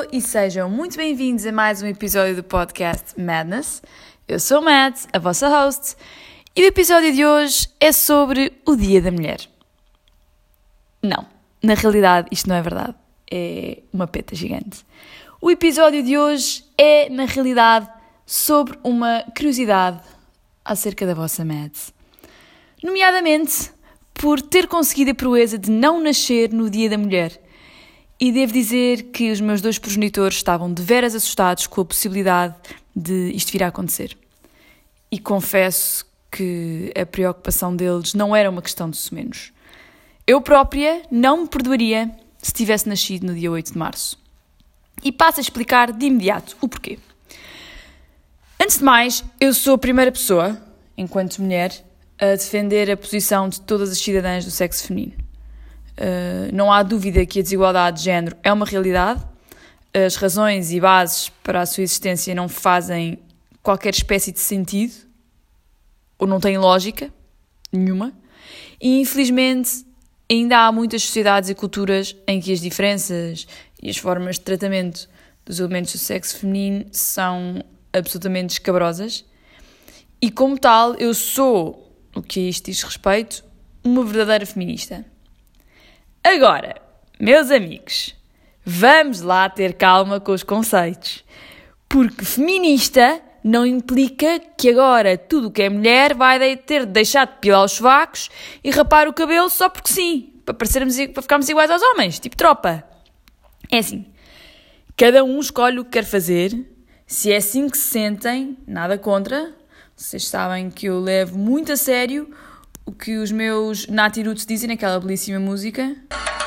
Hello e sejam muito bem-vindos a mais um episódio do podcast Madness. Eu sou Mads, a vossa host, e o episódio de hoje é sobre o Dia da Mulher. Não, na realidade isto não é verdade, é uma peta gigante. O episódio de hoje é, na realidade, sobre uma curiosidade acerca da vossa Mads. Nomeadamente, por ter conseguido a proeza de não nascer no Dia da Mulher. E devo dizer que os meus dois progenitores estavam deveras assustados com a possibilidade de isto vir a acontecer. E confesso que a preocupação deles não era uma questão de sumenos. Eu própria não me perdoaria se tivesse nascido no dia 8 de março. E passo a explicar de imediato o porquê. Antes de mais, eu sou a primeira pessoa, enquanto mulher, a defender a posição de todas as cidadãs do sexo feminino. Não há dúvida que a desigualdade de género é uma realidade. As razões e bases para a sua existência não fazem qualquer espécie de sentido, ou não têm lógica nenhuma. E, infelizmente, ainda há muitas sociedades e culturas em que as diferenças e as formas de tratamento dos elementos do sexo feminino são absolutamente escabrosas. E, como tal, eu sou, o que a isto diz respeito, uma verdadeira feminista. Agora, meus amigos, vamos lá ter calma com os conceitos, porque feminista não implica que agora tudo o que é mulher vai ter de deixar de pilar os sovacos e rapar o cabelo só porque sim, para ficarmos iguais aos homens, tipo tropa. É assim, cada um escolhe o que quer fazer, se é assim que se sentem, nada contra. Vocês sabem que eu levo muito a sério o que os meus Nati Roots dizem naquela belíssima música.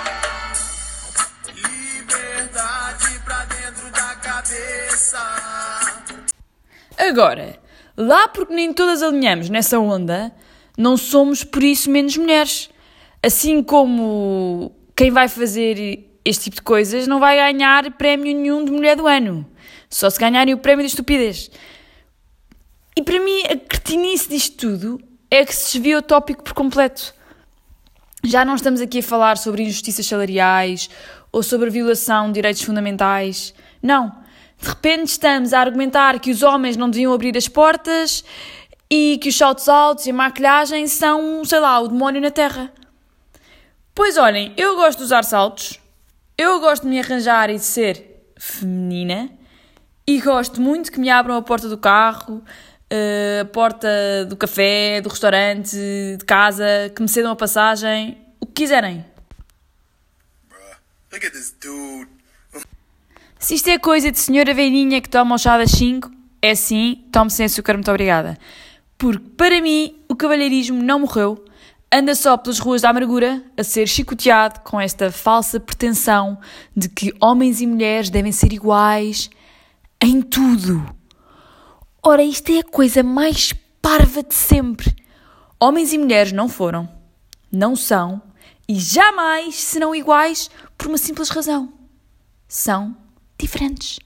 Liberdade pra dentro da cabeça. Agora, lá porque nem todas alinhamos nessa onda, não somos por isso menos mulheres. Assim como quem vai fazer este tipo de coisas não vai ganhar prémio nenhum de mulher do ano. Só se ganharem o prémio de estupidez. E para mim, a cretinice disto tudo é que se desvia o tópico por completo. Já não estamos aqui a falar sobre injustiças salariais ou sobre a violação de direitos fundamentais. Não. De repente estamos a argumentar que os homens não deviam abrir as portas e que os saltos altos e a maquilhagem são, sei lá, o demónio na terra. Pois olhem, eu gosto de usar saltos, eu gosto de me arranjar e de ser feminina e gosto muito que me abram a porta do carro, a porta do café, do restaurante, de casa, que me cedam a passagem, o que quiserem. Look at this dude. Se isto é coisa de senhora velhinha que toma o chá das 5, é sim, tome sem açúcar, muito obrigada. Porque, para mim, o cavalheirismo não morreu, anda só pelas ruas da amargura a ser chicoteado com esta falsa pretensão de que homens e mulheres devem ser iguais em tudo. Ora, isto é a coisa mais parva de sempre. Homens e mulheres não foram, não são e jamais serão iguais por uma simples razão. São diferentes.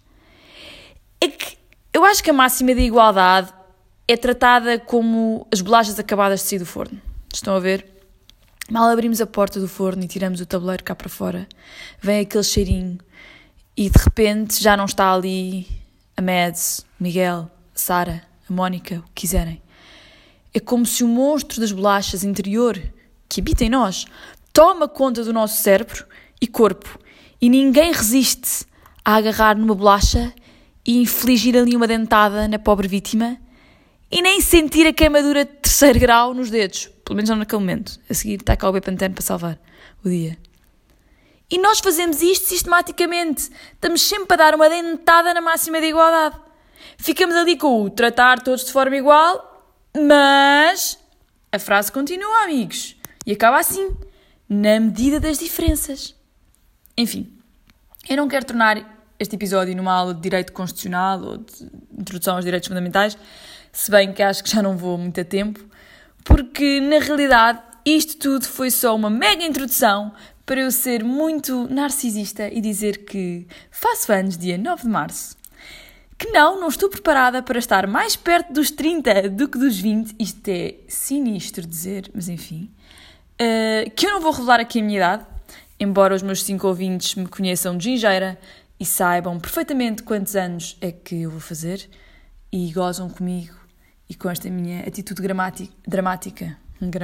É que eu acho que a máxima da igualdade é tratada como as bolachas acabadas de sair do forno. Estão a ver? Mal abrimos a porta do forno e tiramos o tabuleiro cá para fora, vem aquele cheirinho e de repente já não está ali a Mads, o Miguel, a Sara, a Mónica, o que quiserem. É como se o monstro das bolachas interior, que habita em nós, toma conta do nosso cérebro e corpo e ninguém resiste a agarrar numa bolacha e infligir ali uma dentada na pobre vítima e nem sentir a queimadura de 3º grau nos dedos, pelo menos não naquele momento. A seguir está cá o Bepantene para salvar o dia. E nós fazemos isto sistematicamente. Estamos sempre a dar uma dentada na máxima da igualdade. Ficamos ali com o tratar todos de forma igual, mas a frase continua, amigos. E acaba assim, na medida das diferenças. Enfim, eu não quero tornar este episódio numa aula de direito constitucional ou de introdução aos direitos fundamentais, se bem que acho que já não vou muito a tempo, porque na realidade isto tudo foi só uma mega introdução para eu ser muito narcisista e dizer que faço anos dia 9 de março. Que não estou preparada para estar mais perto dos 30 do que dos 20, isto é sinistro dizer, mas enfim. Que eu não vou revelar aqui a minha idade, embora os meus 5 ouvintes me conheçam de gingeira e saibam perfeitamente quantos anos é que eu vou fazer e gozam comigo e com esta minha atitude gramática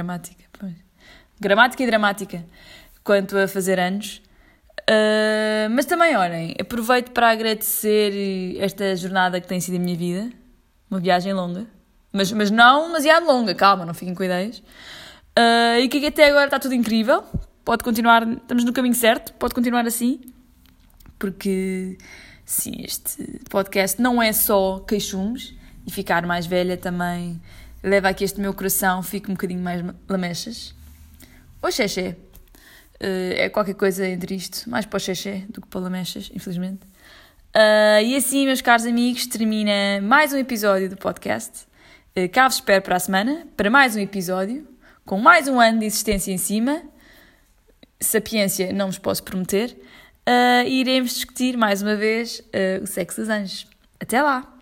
e dramática quanto a fazer anos. Mas também, olhem, aproveito para agradecer esta jornada que tem sido a minha vida, uma viagem longa, mas não demasiado longa, calma, não fiquem com ideias, e que até agora está tudo incrível, pode continuar, estamos no caminho certo, pode continuar assim, porque sim, este podcast não é só queixumes, e ficar mais velha também leva a que este meu coração fique um bocadinho mais lamechas, ou xexé. É qualquer coisa entre isto, mais para o xexé do que para o lamechas, infelizmente. E assim, meus caros amigos, termina mais um episódio do podcast. Cá vos espero para a semana, para mais um episódio, com mais um ano de existência em cima. Sapiência não vos posso prometer. E iremos discutir mais uma vez o sexo dos anjos. Até lá!